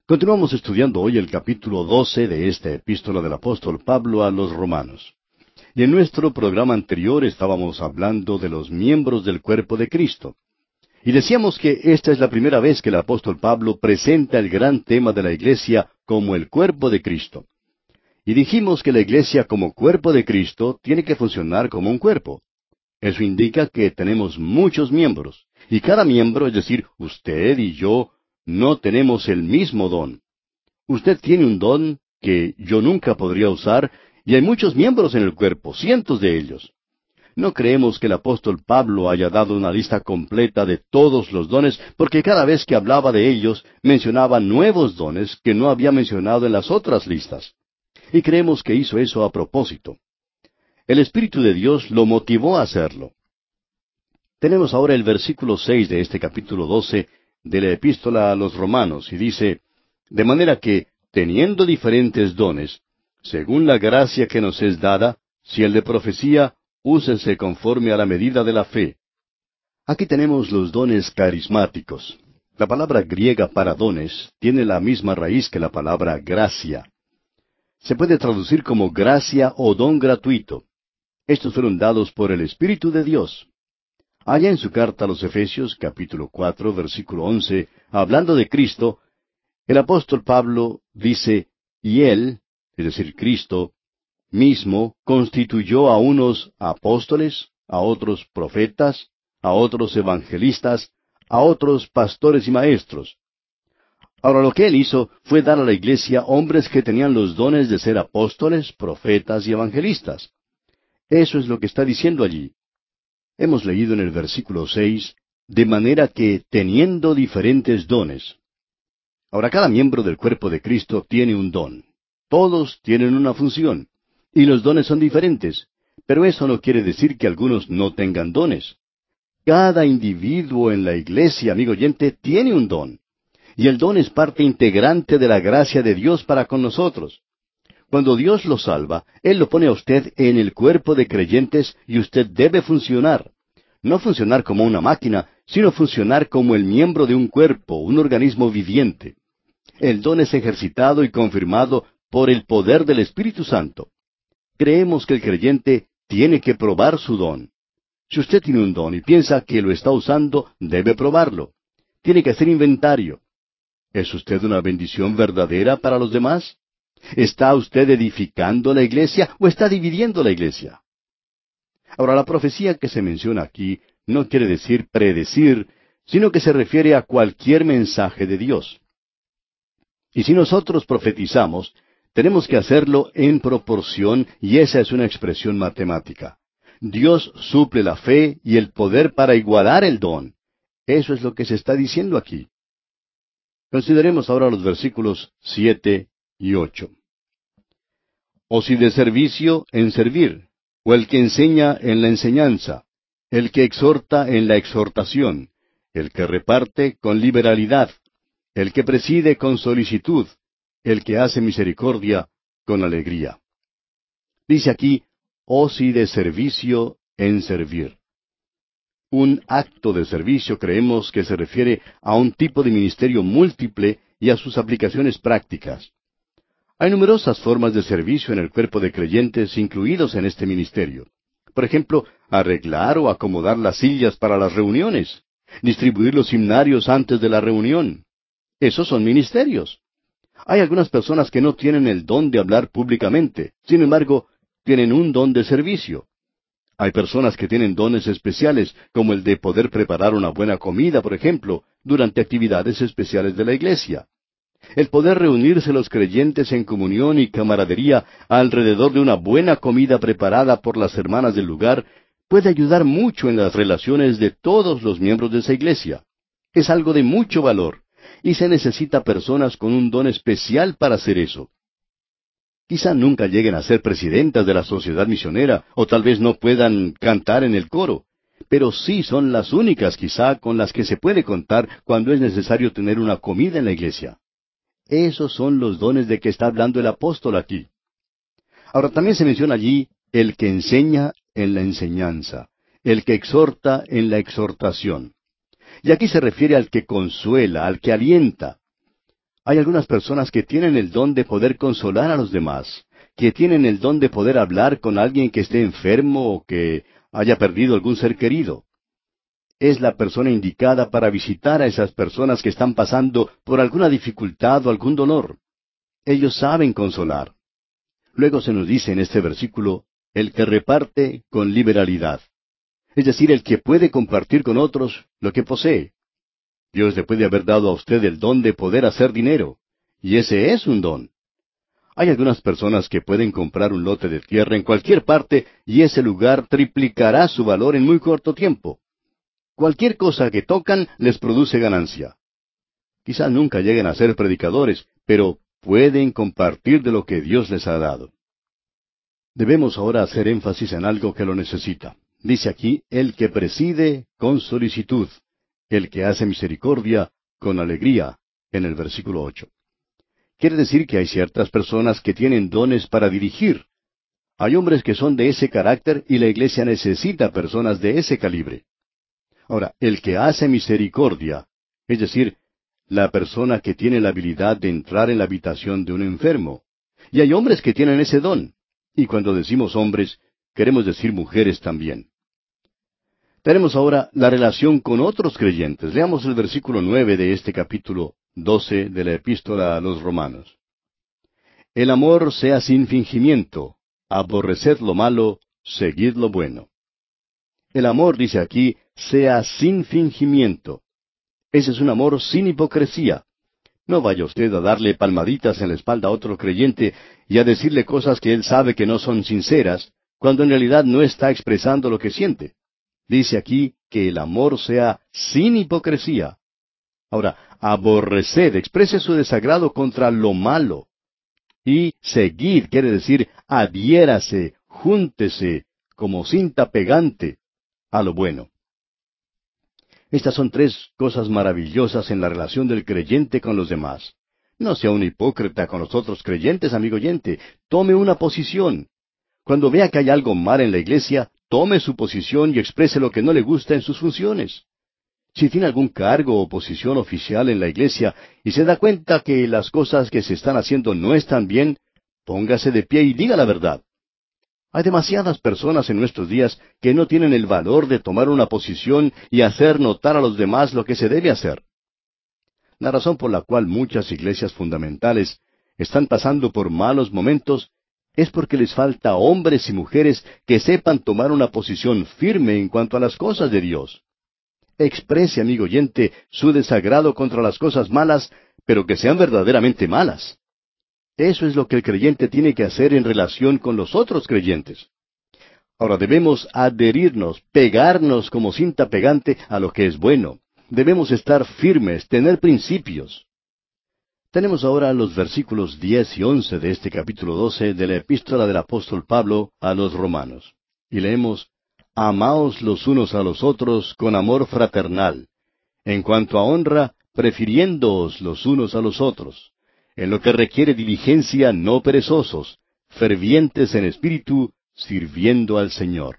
Continuamos estudiando hoy el capítulo 12 de esta epístola del apóstol Pablo a los romanos. Y en nuestro programa anterior estábamos hablando de los miembros del cuerpo de Cristo. Y decíamos que esta es la primera vez que el apóstol Pablo presenta el gran tema de la iglesia como el cuerpo de Cristo. Y dijimos que la iglesia como cuerpo de Cristo tiene que funcionar como un cuerpo. Eso indica que tenemos muchos miembros, y cada miembro, es decir, usted y yo, no tenemos el mismo don. Usted tiene un don que yo nunca podría usar, y hay muchos miembros en el cuerpo, cientos de ellos. No creemos que el apóstol Pablo haya dado una lista completa de todos los dones, porque cada vez que hablaba de ellos mencionaba nuevos dones que no había mencionado en las otras listas. Y creemos que hizo eso a propósito. El Espíritu de Dios lo motivó a hacerlo. Tenemos ahora el versículo 6 de este capítulo 12 de la epístola a los romanos, y dice, de manera que, teniendo diferentes dones, según la gracia que nos es dada, si el de profecía, úsese conforme a la medida de la fe. Aquí tenemos los dones carismáticos. La palabra griega para dones tiene la misma raíz que la palabra gracia. Se puede traducir como gracia o don gratuito. Estos fueron dados por el Espíritu de Dios. Allá en su carta a los Efesios, capítulo 4, versículo 11, hablando de Cristo, el apóstol Pablo dice, y Él, es decir, Cristo, mismo constituyó a unos apóstoles, a otros profetas, a otros evangelistas, a otros pastores y maestros. Ahora lo que Él hizo fue dar a la iglesia hombres que tenían los dones de ser apóstoles, profetas y evangelistas. Eso es lo que está diciendo allí. Hemos leído en el versículo 6, de manera que teniendo diferentes dones. Ahora cada miembro del cuerpo de Cristo tiene un don. Todos tienen una función. Y los dones son diferentes. Pero eso no quiere decir que algunos no tengan dones. Cada individuo en la iglesia, amigo oyente, tiene un don. Y el don es parte integrante de la gracia de Dios para con nosotros. Cuando Dios lo salva, Él lo pone a usted en el cuerpo de creyentes y usted debe funcionar. No funcionar como una máquina, sino funcionar como el miembro de un cuerpo, un organismo viviente. El don es ejercitado y confirmado por el poder del Espíritu Santo. Creemos que el creyente tiene que probar su don. Si usted tiene un don y piensa que lo está usando, debe probarlo. Tiene que hacer inventario. ¿Es usted una bendición verdadera para los demás? ¿Está usted edificando la iglesia o está dividiendo la iglesia? Ahora, la profecía que se menciona aquí no quiere decir predecir, sino que se refiere a cualquier mensaje de Dios. Y si nosotros profetizamos, tenemos que hacerlo en proporción, y esa es una expresión matemática. Dios suple la fe y el poder para igualar el don. Eso es lo que se está diciendo aquí. Consideremos ahora los versículos 7 y 8. O si de servicio, en servir, o el que enseña en la enseñanza, el que exhorta en la exhortación, el que reparte con liberalidad, el que preside con solicitud, el que hace misericordia con alegría. Dice aquí, o si de servicio, en servir. Un acto de servicio creemos que se refiere a un tipo de ministerio múltiple y a sus aplicaciones prácticas. Hay numerosas formas de servicio en el cuerpo de creyentes incluidos en este ministerio. Por ejemplo, arreglar o acomodar las sillas para las reuniones, distribuir los himnarios antes de la reunión. Esos son ministerios. Hay algunas personas que no tienen el don de hablar públicamente, sin embargo, tienen un don de servicio. Hay personas que tienen dones especiales, como el de poder preparar una buena comida, por ejemplo, durante actividades especiales de la iglesia. El poder reunirse los creyentes en comunión y camaradería alrededor de una buena comida preparada por las hermanas del lugar puede ayudar mucho en las relaciones de todos los miembros de esa iglesia. Es algo de mucho valor, y se necesita personas con un don especial para hacer eso. Quizá nunca lleguen a ser presidentas de la sociedad misionera, o tal vez no puedan cantar en el coro, pero sí son las únicas quizá con las que se puede contar cuando es necesario tener una comida en la iglesia. Esos son los dones de que está hablando el apóstol aquí. Ahora también se menciona allí el que enseña en la enseñanza, el que exhorta en la exhortación. Y aquí se refiere al que consuela, al que alienta. Hay algunas personas que tienen el don de poder consolar a los demás, que tienen el don de poder hablar con alguien que esté enfermo o que haya perdido algún ser querido. Es la persona indicada para visitar a esas personas que están pasando por alguna dificultad o algún dolor. Ellos saben consolar. Luego se nos dice en este versículo, el que reparte con liberalidad. Es decir, el que puede compartir con otros lo que posee. Dios le puede haber dado a usted el don de poder hacer dinero, y ese es un don. Hay algunas personas que pueden comprar un lote de tierra en cualquier parte y ese lugar triplicará su valor en muy corto tiempo. Cualquier cosa que tocan les produce ganancia. Quizá nunca lleguen a ser predicadores, pero pueden compartir de lo que Dios les ha dado. Debemos ahora hacer énfasis en algo que lo necesita. Dice aquí, el que preside con solicitud, el que hace misericordia con alegría, en el versículo 8. Quiere decir que hay ciertas personas que tienen dones para dirigir. Hay hombres que son de ese carácter y la iglesia necesita personas de ese calibre. Ahora, el que hace misericordia, es decir, la persona que tiene la habilidad de entrar en la habitación de un enfermo. Y hay hombres que tienen ese don. Y cuando decimos hombres, queremos decir mujeres también. Tenemos ahora la relación con otros creyentes. Leamos el versículo 9 de este capítulo 12 de la epístola a los Romanos. El amor sea sin fingimiento, aborreced lo malo, seguid lo bueno. El amor, dice aquí, sea sin fingimiento. Ese es un amor sin hipocresía. No vaya usted a darle palmaditas en la espalda a otro creyente y a decirle cosas que él sabe que no son sinceras, cuando en realidad no está expresando lo que siente. Dice aquí que el amor sea sin hipocresía. Ahora, aborreced, exprese su desagrado contra lo malo. Y seguid quiere decir adhiérase, júntese, como cinta pegante, a lo bueno. Estas son tres cosas maravillosas en la relación del creyente con los demás. No sea un hipócrita con los otros creyentes, amigo oyente. Tome una posición. Cuando vea que hay algo mal en la iglesia, tome su posición y exprese lo que no le gusta en sus funciones. Si tiene algún cargo o posición oficial en la iglesia y se da cuenta que las cosas que se están haciendo no están bien, póngase de pie y diga la verdad. Hay demasiadas personas en nuestros días que no tienen el valor de tomar una posición y hacer notar a los demás lo que se debe hacer. La razón por la cual muchas iglesias fundamentales están pasando por malos momentos es porque les falta hombres y mujeres que sepan tomar una posición firme en cuanto a las cosas de Dios. Exprese, amigo oyente, su desagrado contra las cosas malas, pero que sean verdaderamente malas. Eso es lo que el creyente tiene que hacer en relación con los otros creyentes. Ahora debemos adherirnos, pegarnos como cinta pegante a lo que es bueno. Debemos estar firmes, tener principios. Tenemos ahora los versículos 10 y 11 de este capítulo 12 de la epístola del apóstol Pablo a los Romanos. Y leemos, Amaos los unos a los otros con amor fraternal. En cuanto a honra, prefiriéndoos los unos a los otros. En lo que requiere diligencia, no perezosos, fervientes en espíritu, sirviendo al Señor.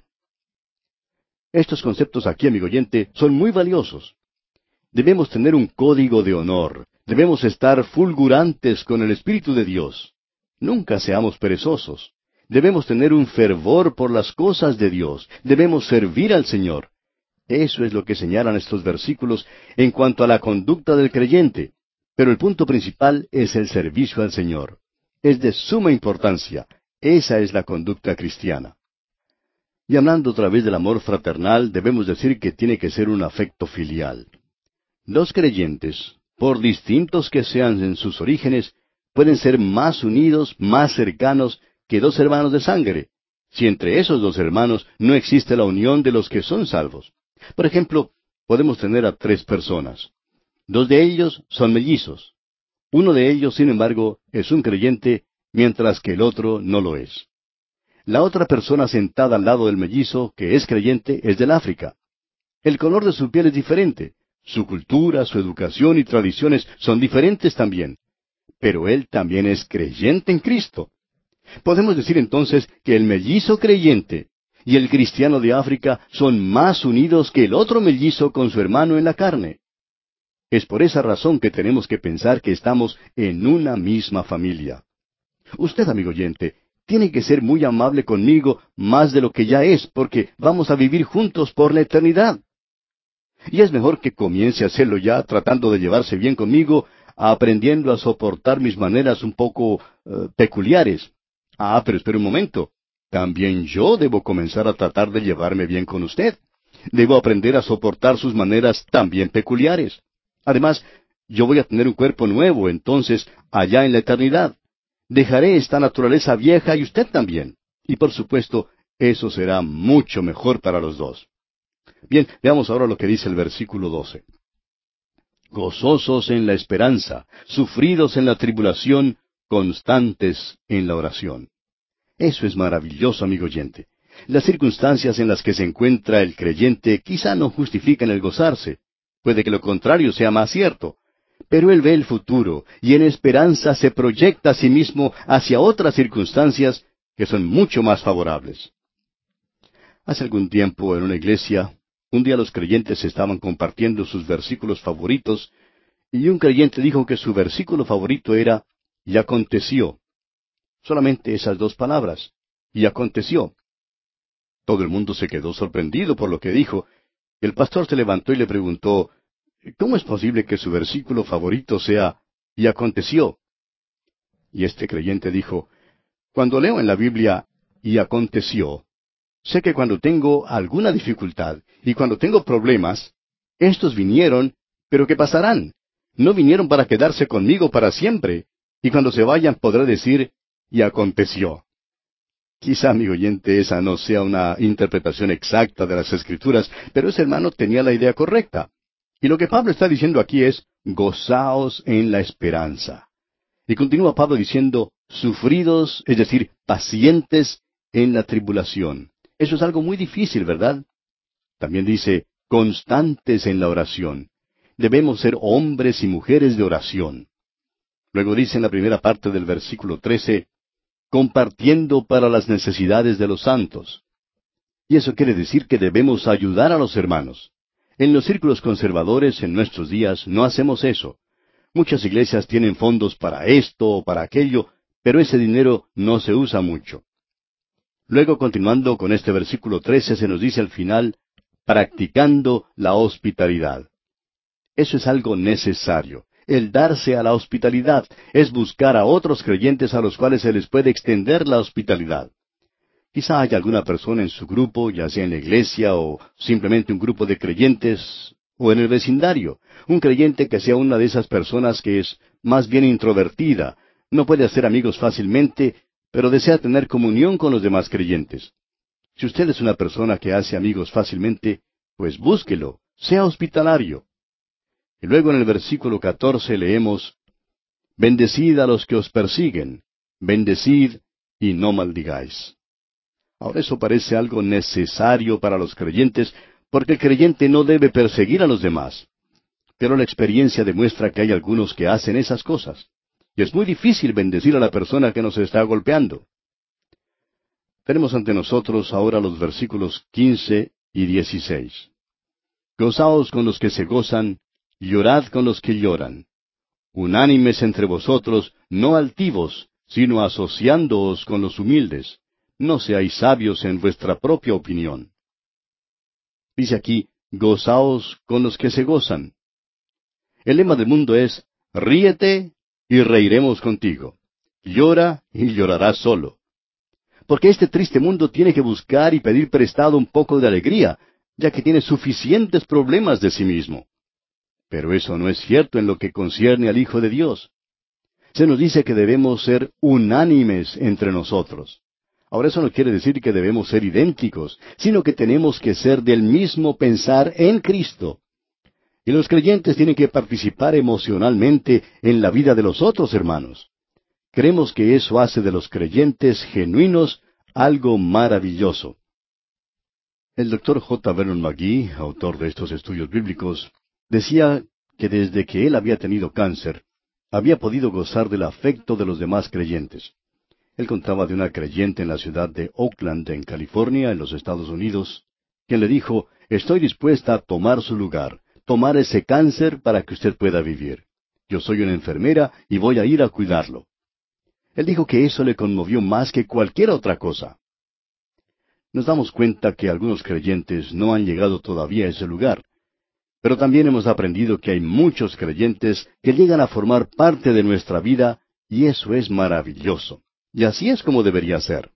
Estos conceptos aquí, amigo oyente, son muy valiosos. Debemos tener un código de honor. Debemos estar fulgurantes con el Espíritu de Dios. Nunca seamos perezosos. Debemos tener un fervor por las cosas de Dios. Debemos servir al Señor. Eso es lo que señalan estos versículos en cuanto a la conducta del creyente. Pero el punto principal es el servicio al Señor. Es de suma importancia. Esa es la conducta cristiana. Y hablando otra vez del amor fraternal, debemos decir que tiene que ser un afecto filial. Los creyentes, por distintos que sean en sus orígenes, pueden ser más unidos, más cercanos que dos hermanos de sangre, si entre esos dos hermanos no existe la unión de los que son salvos. Por ejemplo, podemos tener a tres personas. Dos de ellos son mellizos. Uno de ellos, sin embargo, es un creyente, mientras que el otro no lo es. La otra persona sentada al lado del mellizo, que es creyente, es del África. El color de su piel es diferente. Su cultura, su educación y tradiciones son diferentes también. Pero él también es creyente en Cristo. Podemos decir entonces que el mellizo creyente y el cristiano de África son más unidos que el otro mellizo con su hermano en la carne. Es por esa razón que tenemos que pensar que estamos en una misma familia. Usted, amigo oyente, tiene que ser muy amable conmigo más de lo que ya es, porque vamos a vivir juntos por la eternidad. Y es mejor que comience a hacerlo ya, tratando de llevarse bien conmigo, aprendiendo a soportar mis maneras un poco peculiares. Ah, pero espere un momento. También yo debo comenzar a tratar de llevarme bien con usted. Debo aprender a soportar sus maneras también peculiares. Además, yo voy a tener un cuerpo nuevo, entonces, allá en la eternidad. Dejaré esta naturaleza vieja y usted también. Y por supuesto, eso será mucho mejor para los dos. Bien, veamos ahora lo que dice el versículo 12. Gozosos en la esperanza, sufridos en la tribulación, constantes en la oración. Eso es maravilloso, amigo oyente. Las circunstancias en las que se encuentra el creyente quizá no justifican el gozarse. Puede que lo contrario sea más cierto. Pero él ve el futuro y en esperanza se proyecta a sí mismo hacia otras circunstancias que son mucho más favorables. Hace algún tiempo en una iglesia, un día los creyentes estaban compartiendo sus versículos favoritos y un creyente dijo que su versículo favorito era "y aconteció". Solamente esas dos palabras, "y aconteció". Todo el mundo se quedó sorprendido por lo que dijo. El pastor se levantó y le preguntó, ¿cómo es posible que su versículo favorito sea "y aconteció"? Y este creyente dijo, cuando leo en la Biblia "y aconteció", sé que cuando tengo alguna dificultad y cuando tengo problemas, estos vinieron, pero que pasarán. No vinieron para quedarse conmigo para siempre, y cuando se vayan podré decir "y aconteció". Quizá, amigo oyente, esa no sea una interpretación exacta de las Escrituras, pero ese hermano tenía la idea correcta. Y lo que Pablo está diciendo aquí es, gozaos en la esperanza. Y continúa Pablo diciendo, sufridos, es decir, pacientes en la tribulación. Eso es algo muy difícil, ¿verdad? También dice, constantes en la oración. Debemos ser hombres y mujeres de oración. Luego dice en la primera parte del versículo 13, compartiendo para las necesidades de los santos. Y eso quiere decir que debemos ayudar a los hermanos. En los círculos conservadores en nuestros días no hacemos eso. Muchas iglesias tienen fondos para esto o para aquello, pero ese dinero no se usa mucho. Luego, continuando con este versículo 13, se nos dice al final, practicando la hospitalidad. Eso es algo necesario. El darse a la hospitalidad es buscar a otros creyentes a los cuales se les puede extender la hospitalidad. Quizá haya alguna persona en su grupo, ya sea en la iglesia o simplemente un grupo de creyentes, o en el vecindario, un creyente que sea una de esas personas que es más bien introvertida, no puede hacer amigos fácilmente, pero desea tener comunión con los demás creyentes. Si usted es una persona que hace amigos fácilmente, pues búsquelo, sea hospitalario. Y luego en el versículo 14 leemos, bendecid a los que os persiguen, bendecid y no maldigáis. Ahora eso parece algo necesario para los creyentes, porque el creyente no debe perseguir a los demás. Pero la experiencia demuestra que hay algunos que hacen esas cosas. Y es muy difícil bendecir a la persona que nos está golpeando. Tenemos ante nosotros ahora los versículos 15 y 16. Gozaos con los que se gozan, llorad con los que lloran. Unánimes entre vosotros, no altivos, sino asociándoos con los humildes. No seáis sabios en vuestra propia opinión. Dice aquí, gozaos con los que se gozan. El lema del mundo es, ríete y reiremos contigo. Llora y llorarás solo. Porque este triste mundo tiene que buscar y pedir prestado un poco de alegría, ya que tiene suficientes problemas de sí mismo. Pero eso no es cierto en lo que concierne al Hijo de Dios. Se nos dice que debemos ser unánimes entre nosotros. Ahora eso no quiere decir que debemos ser idénticos, sino que tenemos que ser del mismo pensar en Cristo. Y los creyentes tienen que participar emocionalmente en la vida de los otros hermanos. Creemos que eso hace de los creyentes genuinos algo maravilloso. El doctor J. Vernon McGee, autor de estos estudios bíblicos, decía que desde que él había tenido cáncer, había podido gozar del afecto de los demás creyentes. Él contaba de una creyente en la ciudad de Oakland, en California, en los Estados Unidos, quien le dijo, estoy dispuesta a tomar su lugar, tomar ese cáncer para que usted pueda vivir. Yo soy una enfermera y voy a ir a cuidarlo. Él dijo que eso le conmovió más que cualquier otra cosa. Nos damos cuenta que algunos creyentes no han llegado todavía a ese lugar, pero también hemos aprendido que hay muchos creyentes que llegan a formar parte de nuestra vida, y eso es maravilloso. Y así es como debería ser.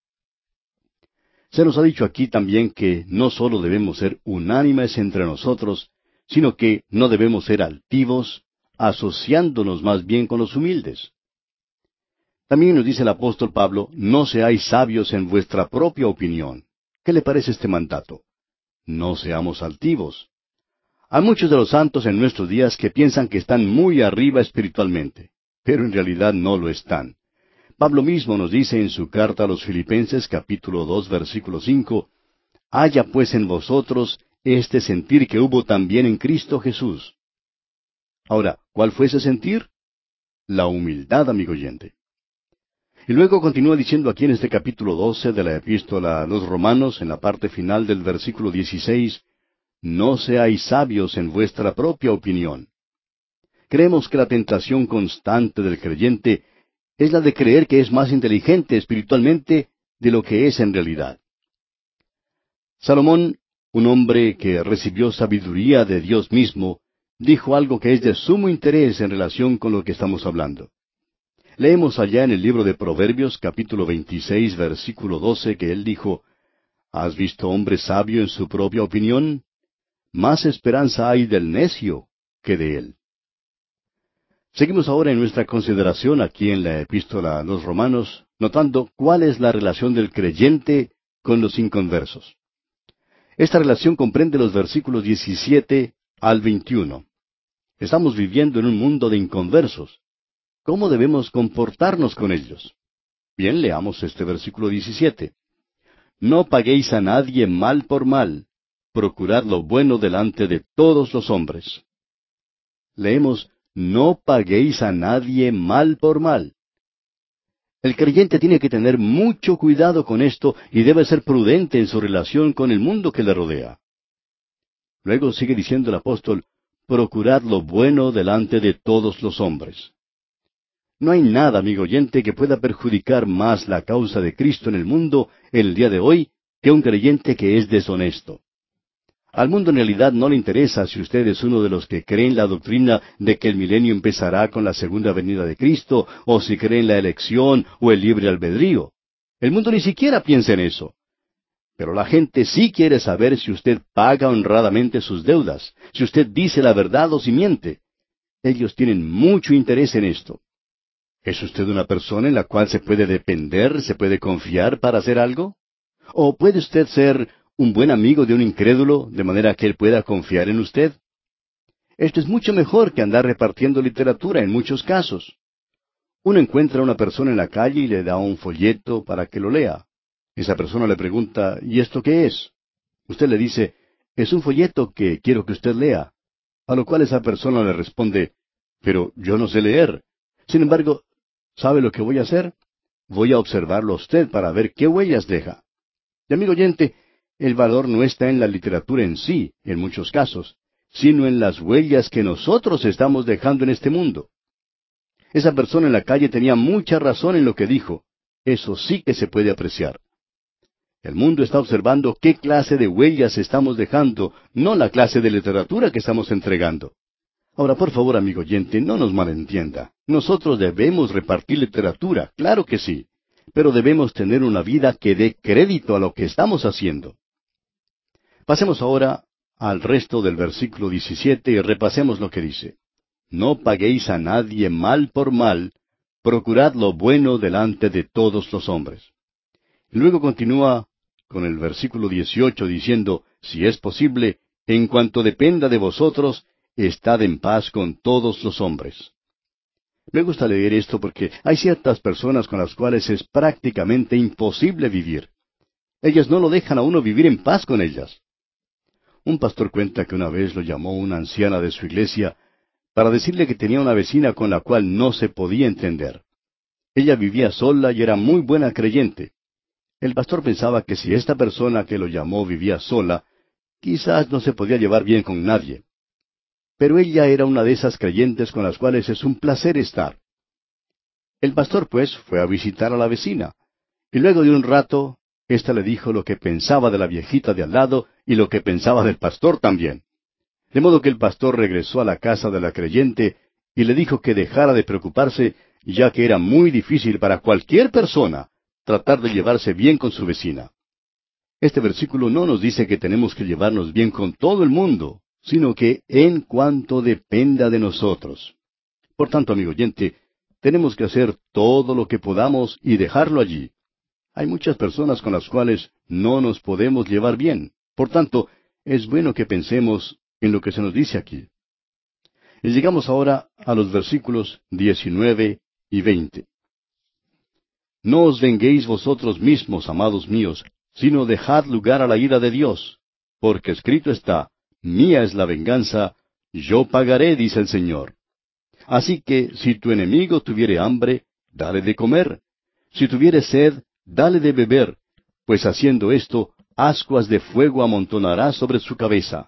Se nos ha dicho aquí también que no solo debemos ser unánimes entre nosotros, sino que no debemos ser altivos, asociándonos más bien con los humildes. También nos dice el apóstol Pablo, no seáis sabios en vuestra propia opinión. ¿Qué le parece este mandato? No seamos altivos. Hay muchos de los santos en nuestros días que piensan que están muy arriba espiritualmente, pero en realidad no lo están. Pablo mismo nos dice en su carta a los Filipenses capítulo 2 versículo 5, haya pues en vosotros este sentir que hubo también en Cristo Jesús. Ahora, ¿cuál fue ese sentir? La humildad, amigo oyente. Y luego continúa diciendo aquí en este capítulo 12 de la epístola a los Romanos, en la parte final del versículo 16, no seáis sabios en vuestra propia opinión. Creemos que la tentación constante del creyente es la de creer que es más inteligente espiritualmente de lo que es en realidad. Salomón, un hombre que recibió sabiduría de Dios mismo, dijo algo que es de sumo interés en relación con lo que estamos hablando. Leemos allá en el libro de Proverbios, capítulo 26, versículo 12, que él dijo, ¿has visto hombre sabio en su propia opinión? Más esperanza hay del necio que de él. Seguimos ahora en nuestra consideración aquí en la epístola a los Romanos, notando cuál es la relación del creyente con los inconversos. Esta relación comprende los versículos 17 al 21. Estamos viviendo en un mundo de inconversos. ¿Cómo debemos comportarnos con ellos? Bien, leamos este versículo 17. No paguéis a nadie mal por mal, procurad lo bueno delante de todos los hombres. Leemos, no paguéis a nadie mal por mal. El creyente tiene que tener mucho cuidado con esto y debe ser prudente en su relación con el mundo que le rodea. Luego sigue diciendo el apóstol, procurad lo bueno delante de todos los hombres. No hay nada, amigo oyente, que pueda perjudicar más la causa de Cristo en el mundo en el día de hoy que un creyente que es deshonesto. Al mundo en realidad no le interesa si usted es uno de los que creen la doctrina de que el milenio empezará con la segunda venida de Cristo, o si cree en la elección o el libre albedrío. El mundo ni siquiera piensa en eso. Pero la gente sí quiere saber si usted paga honradamente sus deudas, si usted dice la verdad o si miente. Ellos tienen mucho interés en esto. ¿Es usted una persona en la cual se puede depender, se puede confiar para hacer algo? ¿O puede usted ser un buen amigo de un incrédulo, de manera que él pueda confiar en usted? Esto es mucho mejor que andar repartiendo literatura en muchos casos. Uno encuentra a una persona en la calle y le da un folleto para que lo lea. Esa persona le pregunta, ¿y esto qué es? Usted le dice, es un folleto que quiero que usted lea. A lo cual esa persona le responde, pero yo no sé leer. Sin embargo, ¿sabe lo que voy a hacer? Voy a observarlo a usted para ver qué huellas deja. Y amigo oyente, el valor no está en la literatura en sí, en muchos casos, sino en las huellas que nosotros estamos dejando en este mundo. Esa persona en la calle tenía mucha razón en lo que dijo. Eso sí que se puede apreciar. El mundo está observando qué clase de huellas estamos dejando, no la clase de literatura que estamos entregando. Ahora, por favor, amigo oyente, no nos malentienda. Nosotros debemos repartir literatura, claro que sí, pero debemos tener una vida que dé crédito a lo que estamos haciendo. Pasemos ahora al resto del versículo 17 y repasemos lo que dice. No paguéis a nadie mal por mal, procurad lo bueno delante de todos los hombres. Y luego continúa con el versículo 18 diciendo, si es posible, en cuanto dependa de vosotros, estad en paz con todos los hombres. Me gusta leer esto porque hay ciertas personas con las cuales es prácticamente imposible vivir. Ellas no lo dejan a uno vivir en paz con ellas. Un pastor cuenta que una vez lo llamó una anciana de su iglesia para decirle que tenía una vecina con la cual no se podía entender. Ella vivía sola y era muy buena creyente. El pastor pensaba que si esta persona que lo llamó vivía sola, quizás no se podía llevar bien con nadie. pero ella era una de esas creyentes con las cuales es un placer estar. El pastor, pues, fue a visitar a la vecina, y luego de un rato, ésta le dijo lo que pensaba de la viejita de al lado y lo que pensaba del pastor también. De modo que el pastor regresó a la casa de la creyente y le dijo que dejara de preocuparse, ya que era muy difícil para cualquier persona tratar de llevarse bien con su vecina. Este versículo no nos dice que tenemos que llevarnos bien con todo el mundo, sino que en cuanto dependa de nosotros. Por tanto, amigo oyente, tenemos que hacer todo lo que podamos y dejarlo allí. Hay muchas personas con las cuales no nos podemos llevar bien. Por tanto, es bueno que pensemos en lo que se nos dice aquí. Y llegamos ahora a los versículos 19 y 20. No os venguéis vosotros mismos, amados míos, sino dejad lugar a la ira de Dios. Porque escrito está, mía es la venganza, yo pagaré, dice el Señor. Así que, si tu enemigo tuviere hambre, dale de comer. Si tuviere sed, dale de beber, pues haciendo esto, ascuas de fuego amontonará sobre su cabeza.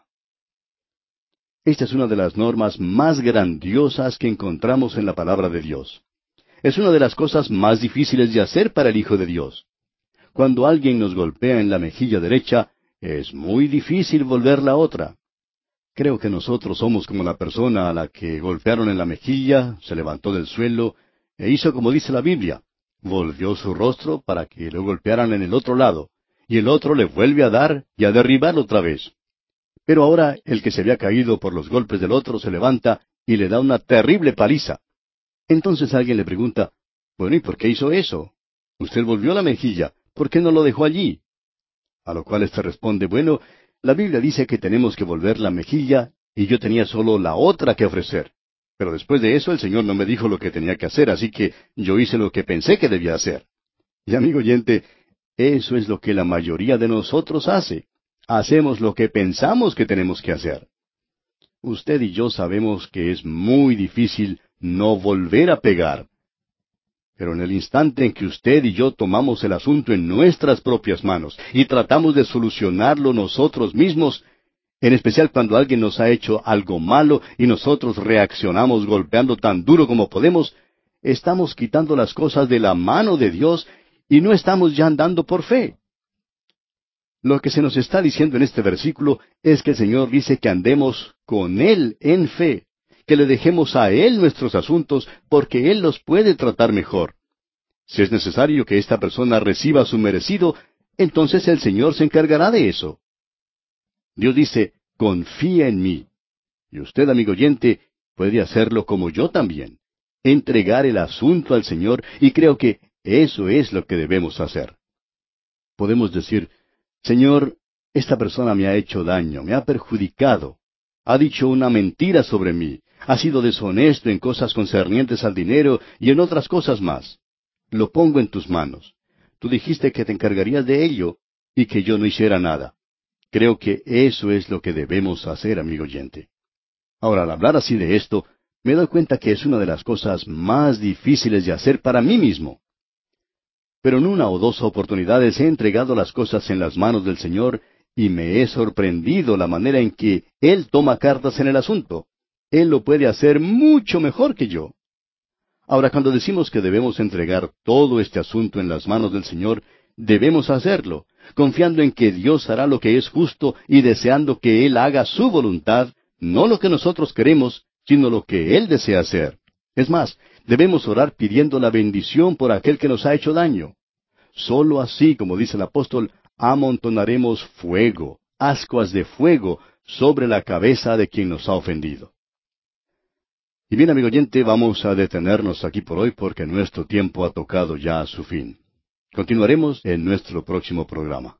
Esta es una de las normas más grandiosas que encontramos en la palabra de Dios. Es una de las cosas más difíciles de hacer para el Hijo de Dios. Cuando alguien nos golpea en la mejilla derecha, es muy difícil volver la otra. Creo que nosotros somos como la persona a la que golpearon en la mejilla, se levantó del suelo, e hizo como dice la Biblia. Volvió su rostro para que lo golpearan en el otro lado, y el otro le vuelve a dar y a derribar otra vez. Pero ahora el que se había caído por los golpes del otro se levanta y le da una terrible paliza. Entonces alguien le pregunta, bueno, ¿y por qué hizo eso? Usted volvió la mejilla, ¿por qué no lo dejó allí? A lo cual éste responde, bueno, la Biblia dice que tenemos que volver la mejilla, y yo tenía solo la otra que ofrecer. Pero después de eso el Señor no me dijo lo que tenía que hacer, así que yo hice lo que pensé que debía hacer. Y amigo oyente, eso es lo que la mayoría de nosotros hace. Hacemos lo que pensamos que tenemos que hacer. Usted y yo sabemos que es muy difícil no volver a pegar. Pero en el instante en que usted y yo tomamos el asunto en nuestras propias manos y tratamos de solucionarlo nosotros mismos, en especial cuando alguien nos ha hecho algo malo y nosotros reaccionamos golpeando tan duro como podemos, estamos quitando las cosas de la mano de Dios y no estamos ya andando por fe. Lo que se nos está diciendo en este versículo es que el Señor dice que andemos con Él en fe, que le dejemos a Él nuestros asuntos porque Él los puede tratar mejor. Si es necesario que esta persona reciba su merecido, entonces el Señor se encargará de eso. Dios dice, confía en mí. Y usted, amigo oyente, puede hacerlo como yo también. Entregar el asunto al Señor, y creo que eso es lo que debemos hacer. Podemos decir, Señor, esta persona me ha hecho daño, me ha perjudicado, ha dicho una mentira sobre mí, ha sido deshonesto en cosas concernientes al dinero y en otras cosas más. Lo pongo en tus manos. Tú dijiste que te encargarías de ello y que yo no hiciera nada. Creo que eso es lo que debemos hacer, amigo oyente. Ahora, al hablar así de esto, me doy cuenta que es una de las cosas más difíciles de hacer para mí mismo. Pero en una o dos oportunidades he entregado las cosas en las manos del Señor y me he sorprendido la manera en que Él toma cartas en el asunto. Él lo puede hacer mucho mejor que yo. Ahora, cuando decimos que debemos entregar todo este asunto en las manos del Señor, debemos hacerlo, confiando en que Dios hará lo que es justo y deseando que Él haga su voluntad, no lo que nosotros queremos, sino lo que Él desea hacer. Es más, debemos orar pidiendo la bendición por aquel que nos ha hecho daño. Solo así, como dice el apóstol, amontonaremos fuego, ascuas de fuego, sobre la cabeza de quien nos ha ofendido. Y bien, amigo oyente, vamos a detenernos aquí por hoy porque nuestro tiempo ha tocado ya a su fin. Continuaremos en nuestro próximo programa.